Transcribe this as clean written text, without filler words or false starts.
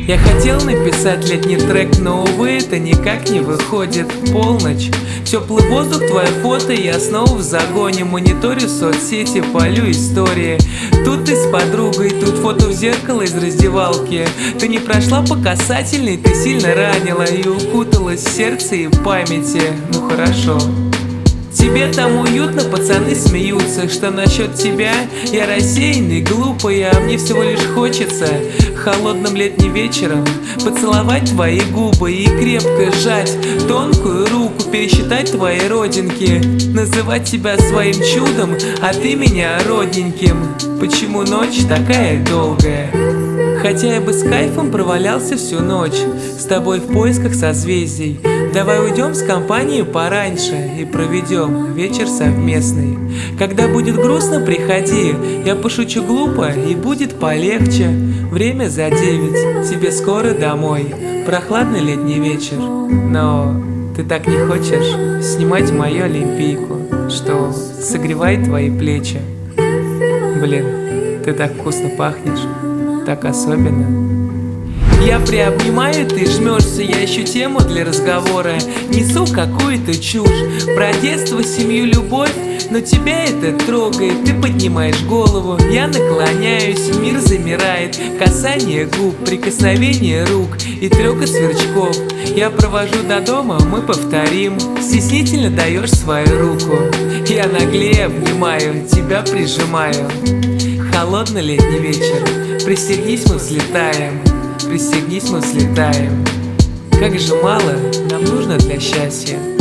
Я хотел написать летний трек, но, увы, это никак не выходит. Полночь, теплый воздух, твое фото, я снова в загоне. Мониторю соцсети, полю истории. Тут ты с подругой, тут фото в зеркало из раздевалки. Ты не прошла по касательной, ты сильно ранила и укуталась в сердце и памяти. Ну хорошо. Тебе там уютно, пацаны смеются. Что насчет тебя? Я рассеянный, глупый, а мне всего лишь хочется холодным летним вечером поцеловать твои губы и крепко сжать тонкую руку, пересчитать твои родинки, называть тебя своим чудом, а ты меня родненьким. Почему ночь такая долгая? Хотя я бы с кайфом провалялся всю ночь с тобой в поисках созвездий. Давай уйдем с компанией пораньше и проведем вечер совместный. Когда будет грустно, приходи, я пошучу глупо и будет полегче. Время за 9, тебе скоро домой. Прохладный летний вечер, но ты так не хочешь снимать мою олимпийку, что согревает твои плечи. Блин, ты так вкусно пахнешь, так особенно. Я приобнимаю, ты жмешься, я ищу тему для разговора. Несу какую-то чушь про детство, семью, любовь, но тебя это трогает. Ты поднимаешь голову, я наклоняюсь, мир замирает. Касание губ, прикосновение рук и трёкот сверчков. Я провожу до дома, мы повторим. Стеснительно даешь свою руку, я наглее обнимаю, тебя прижимаю. Холодный летний вечер, пристегнись, мы взлетаем. Пристегнись, мы взлетаем. Как же мало нам нужно для счастья.